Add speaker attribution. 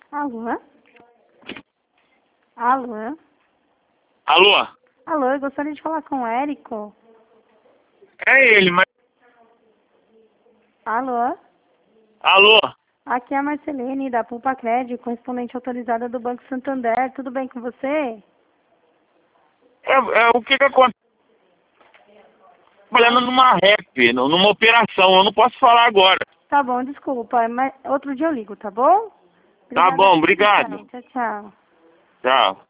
Speaker 1: Alô? Alô?
Speaker 2: Alô?
Speaker 1: Alô, eu gostaria de falar com o Érico.
Speaker 2: É ele, mas...
Speaker 1: Alô?
Speaker 2: Alô?
Speaker 1: Aqui é a Marcelene, da Pulpa Crédito, correspondente autorizada do Banco Santander. Tudo bem com você?
Speaker 2: O que acontece? Trabalhando numa rap, numa operação, eu não posso falar agora.
Speaker 1: Tá bom, desculpa, mas outro dia eu ligo, tá bom?
Speaker 2: Tá
Speaker 1: Obrigada
Speaker 2: bom,
Speaker 1: pela
Speaker 2: obrigado.
Speaker 1: atenção. Tchau, tchau.
Speaker 2: Tchau.